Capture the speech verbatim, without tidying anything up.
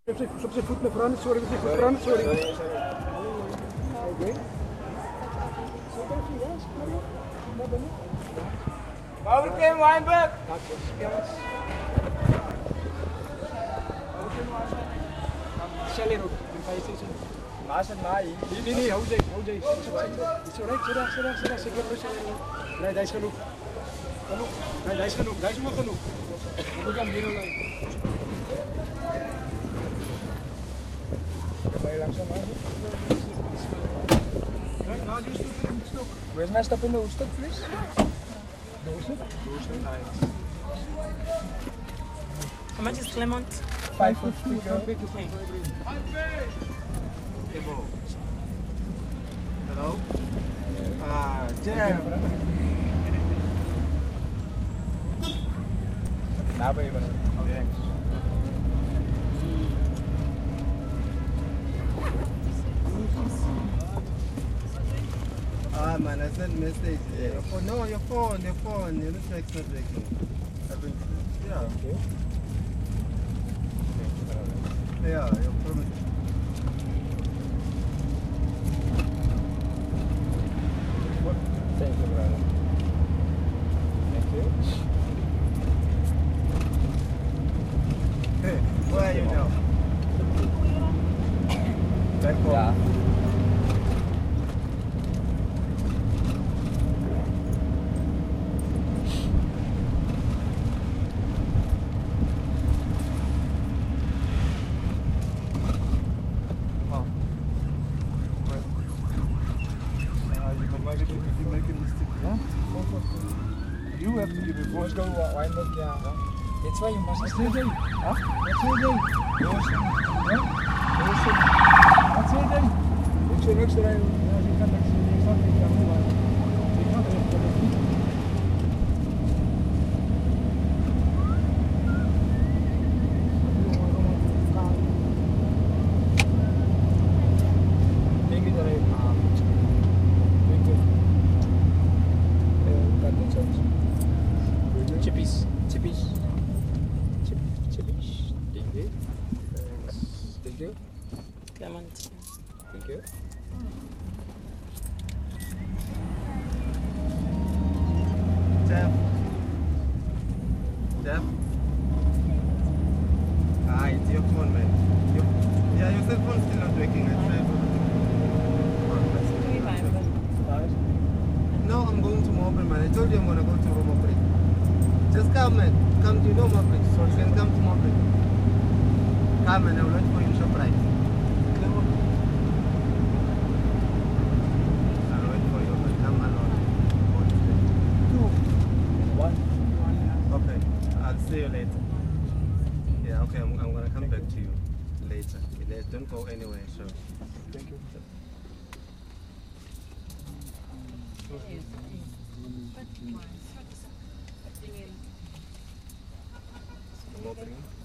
Op zijn voet naar voren, sorry, op zijn voet naar sorry. Oké. Power came Weinberg. Shallow road. Mas mai. Nee, nee, hou jij, hou jij. It's alright, sit down, sit down, sit down, sit down. Nee, dat is genoeg. Genoeg. Nee, dat is genoeg, dat is wel genoeg. We gaan hier online. Kan je langzaam maken? Kijk, nou, die stoep in het stok. Where's my stop in the hoofdstuk, please? Doosje? Doosje, nice. How much is Clement? Five fifty. Hello? Ah, jam. Now, baby. Oh, thanks. Ah man, I sent message. Yeah. Your phone, no, your phone, your phone. Your network's not working. Yeah, okay. Yeah, your phone. Thank you, brother. Thank you. Hey, where are you now? Back home. Yeah. You have to give a voice. Let's go Weinberg, yeah. That's why you must What's stay your there. day? Huh? What's your day? Awesome. Yeah? What's your day? Ik zou niks erin. Ja, ik kan niks. Ik kan niks aan doen. Ik kan er even niet. Denk je daar even aan? Denk je? Eh, kan niet zo. Chippies. Chippies. Chip, chippies. Thank you. Thanks. Thank you. Clement. Thank you. Jeff. Jeff. Ah, it's your phone, man. Your, yeah, your cell phone's still not working. I tried. Doei Weinberg. No, I'm going to Mobile, man. I told you I'm gonna go to Roma Break. Just come, man. Come to Roma Break. So you can come to Mobile. Come, man. I'll wait for you in ShopRite. I'll wait for you, but come alone. Two. One. Okay. I'll see you later. Yeah, okay. I'm, I'm gonna come back to you later. Don't go anywhere, so. Thank you. Smoking.